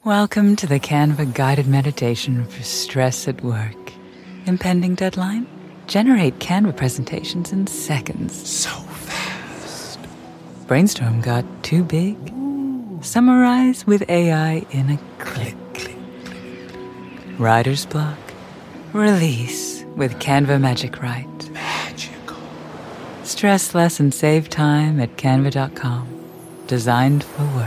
Welcome to the Canva guided meditation for stress at work. Impending deadline? Generate Canva presentations in seconds. So fast. Brainstorm got too big? Summarize with AI in a click. Writer's block? Release with Canva Magic Write. Magical. Stress less and save time at canva.com. Designed for work.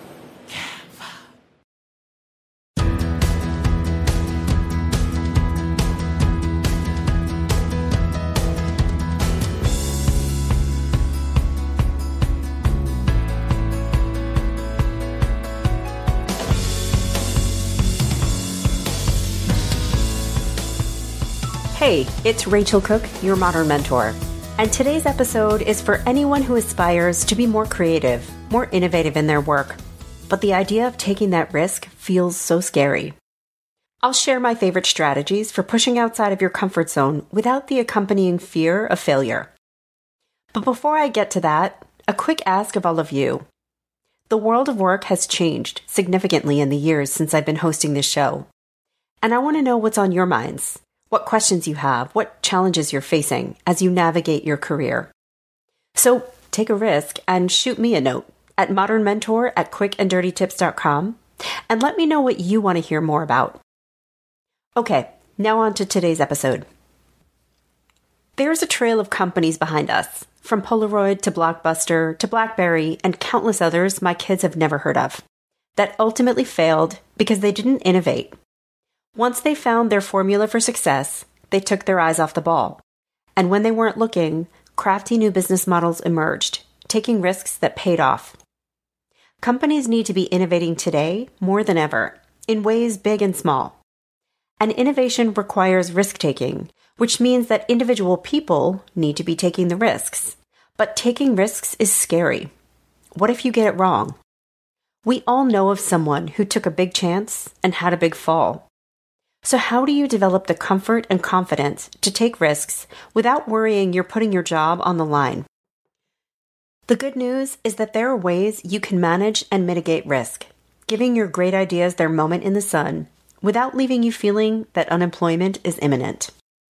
Hey, it's Rachel Cook, your Modern Mentor. And today's episode is for anyone who aspires to be more creative, more innovative in their work. But the idea of taking that risk feels so scary. I'll share my favorite strategies for pushing outside of your comfort zone without the accompanying fear of failure. But before I get to that, a quick ask of all of you. The world of work has changed significantly in the years since I've been hosting this show. And I want to know what's on your minds. What questions you have, what challenges you're facing as you navigate your career. So take a risk and shoot me a note at modernmentor@quickanddirtytips.com and let me know what you want to hear more about. Okay, now on to today's episode. There's a trail of companies behind us, from Polaroid to Blockbuster to BlackBerry and countless others my kids have never heard of, that ultimately failed because they didn't innovate. Once they found their formula for success, they took their eyes off the ball. And when they weren't looking, crafty new business models emerged, taking risks that paid off. Companies need to be innovating today more than ever, in ways big and small. And innovation requires risk-taking, which means that individual people need to be taking the risks. But taking risks is scary. What if you get it wrong? We all know of someone who took a big chance and had a big fall. So how do you develop the comfort and confidence to take risks without worrying you're putting your job on the line? The good news is that there are ways you can manage and mitigate risk, giving your great ideas their moment in the sun without leaving you feeling that unemployment is imminent.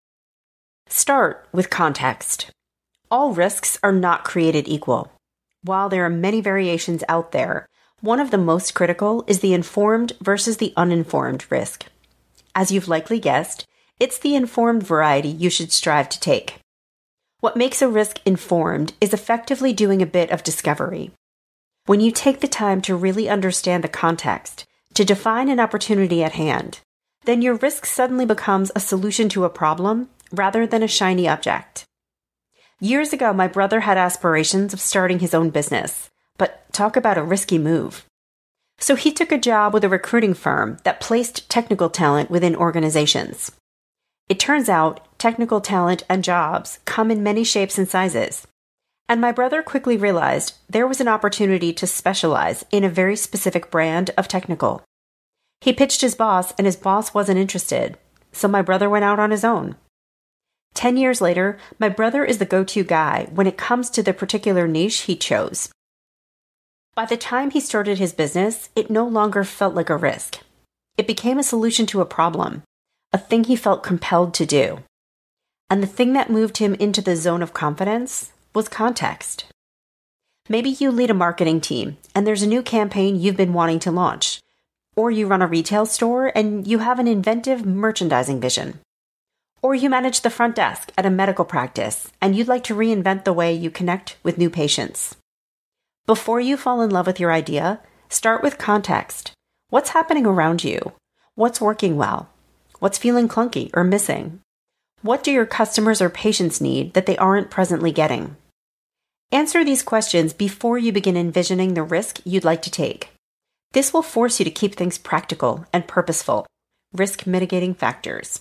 Start with context. All risks are not created equal. While there are many variations out there, one of the most critical is the informed versus the uninformed risk. As you've likely guessed, it's the informed variety you should strive to take. What makes a risk informed is effectively doing a bit of discovery. When you take the time to really understand the context, to define an opportunity at hand, then your risk suddenly becomes a solution to a problem rather than a shiny object. Years ago, my brother had aspirations of starting his own business, but talk about a risky move. So he took a job with a recruiting firm that placed technical talent within organizations. It turns out technical talent and jobs come in many shapes and sizes. And my brother quickly realized there was an opportunity to specialize in a very specific brand of technical. He pitched his boss and his boss wasn't interested. So my brother went out on his own. 10 years later, my brother is the go-to guy when it comes to the particular niche he chose. By the time he started his business, it no longer felt like a risk. It became a solution to a problem, a thing he felt compelled to do. And the thing that moved him into the zone of confidence was context. Maybe you lead a marketing team and there's a new campaign you've been wanting to launch. Or you run a retail store and you have an inventive merchandising vision. Or you manage the front desk at a medical practice and you'd like to reinvent the way you connect with new patients. Before you fall in love with your idea, start with context. What's happening around you? What's working well? What's feeling clunky or missing? What do your customers or patients need that they aren't presently getting? Answer these questions before you begin envisioning the risk you'd like to take. This will force you to keep things practical and purposeful, risk mitigating factors.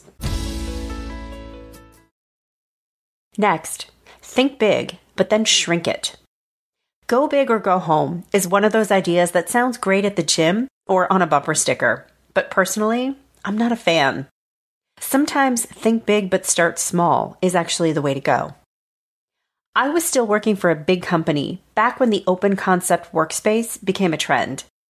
Next, think big, but then shrink it. Go big or go home is one of those ideas that sounds great at the gym or on a bumper sticker, but personally, I'm not a fan. Sometimes think big but start small is actually the way to go. I was still working for a big company back when the open concept workspace became a trend.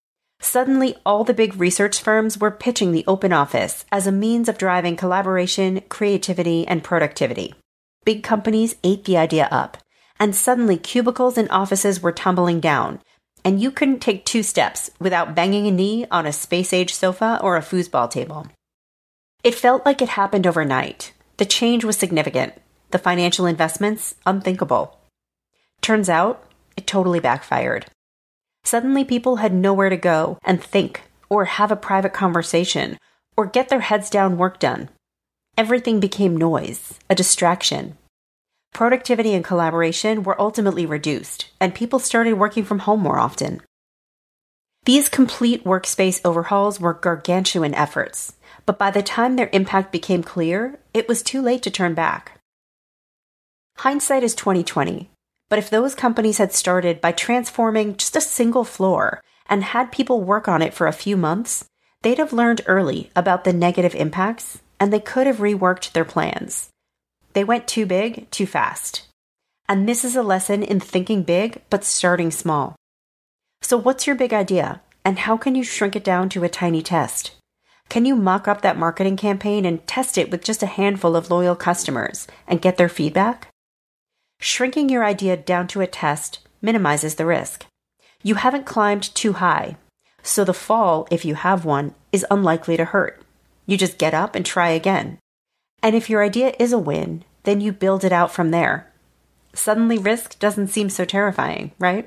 Suddenly, all the big research firms were pitching the open office as a means of driving collaboration, creativity, and productivity. Big companies ate the idea up, and suddenly cubicles and offices were tumbling down, and you couldn't take 2 steps without banging a knee on a space-age sofa or a foosball table. It felt like it happened overnight. The change was significant. The financial investments, unthinkable. Turns out, it totally backfired. Suddenly people had nowhere to go and think, or have a private conversation, or get their heads down work done. Everything became noise, a distraction. Productivity and collaboration were ultimately reduced, and people started working from home more often. These complete workspace overhauls were gargantuan efforts, but by the time their impact became clear, it was too late to turn back. Hindsight is 20/20. But if those companies had started by transforming just a single floor and had people work on it for a few months, they'd have learned early about the negative impacts, and they could have reworked their plans. They went too big, too fast. And this is a lesson in thinking big, but starting small. So what's your big idea, and how can you shrink it down to a tiny test? Can you mock up that marketing campaign and test it with just a handful of loyal customers and get their feedback? Shrinking your idea down to a test minimizes the risk. You haven't climbed too high, so the fall, if you have one, is unlikely to hurt. You just get up and try again. And if your idea is a win, then you build it out from there. Suddenly risk doesn't seem so terrifying, right?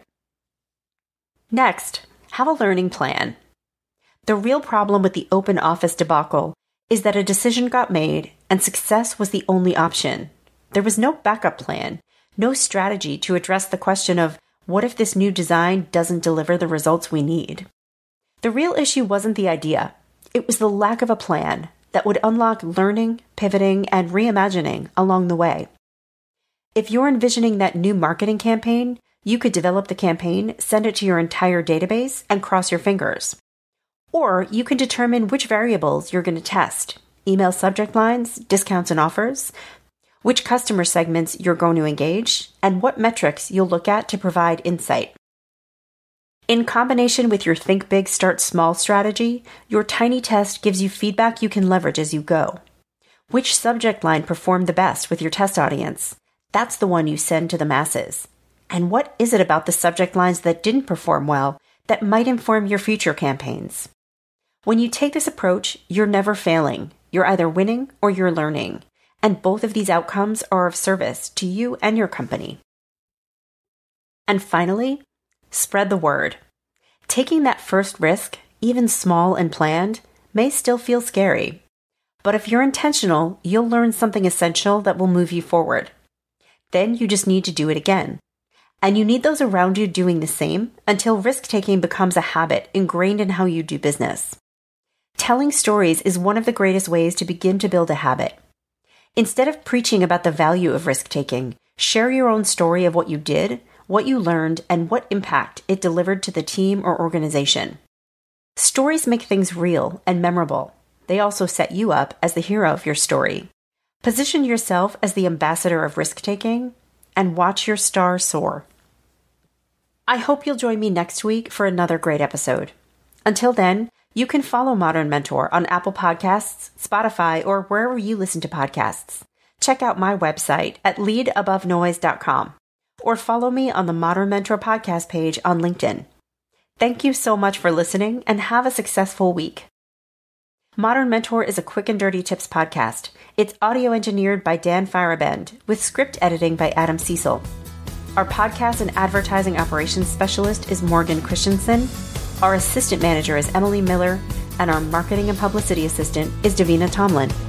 Next, have a learning plan. The real problem with the open office debacle is that a decision got made and success was the only option. There was no backup plan. No strategy to address the question of, what if this new design doesn't deliver the results we need? The real issue wasn't the idea. It was the lack of a plan that would unlock learning, pivoting, and reimagining along the way. If you're envisioning that new marketing campaign, you could develop the campaign, send it to your entire database, and cross your fingers. Or you can determine which variables you're going to test: email subject lines, discounts and offers, which customer segments you're going to engage, and what metrics you'll look at to provide insight. In combination with your Think Big, Start Small strategy, your tiny test gives you feedback you can leverage as you go. Which subject line performed the best with your test audience? That's the one you send to the masses. And what is it about the subject lines that didn't perform well that might inform your future campaigns? When you take this approach, you're never failing. You're either winning or you're learning. And both of these outcomes are of service to you and your company. And finally, spread the word. Taking that first risk, even small and planned, may still feel scary. But if you're intentional, you'll learn something essential that will move you forward. Then you just need to do it again. And you need those around you doing the same until risk-taking becomes a habit ingrained in how you do business. Telling stories is one of the greatest ways to begin to build a habit. Instead of preaching about the value of risk-taking, share your own story of what you did, what you learned, and what impact it delivered to the team or organization. Stories make things real and memorable. They also set you up as the hero of your story. Position yourself as the ambassador of risk-taking, and watch your star soar. I hope you'll join me next week for another great episode. Until then, you can follow Modern Mentor on Apple Podcasts, Spotify, or wherever you listen to podcasts. Check out my website at leadabovenoise.com or follow me on the Modern Mentor podcast page on LinkedIn. Thank you so much for listening and have a successful week. Modern Mentor is a quick and dirty tips podcast. It's audio engineered by Dan Firabend with script editing by Adam Cecil. Our podcast and advertising operations specialist is Morgan Christensen. Our assistant manager is Emily Miller, and our marketing and publicity assistant is Davina Tomlin.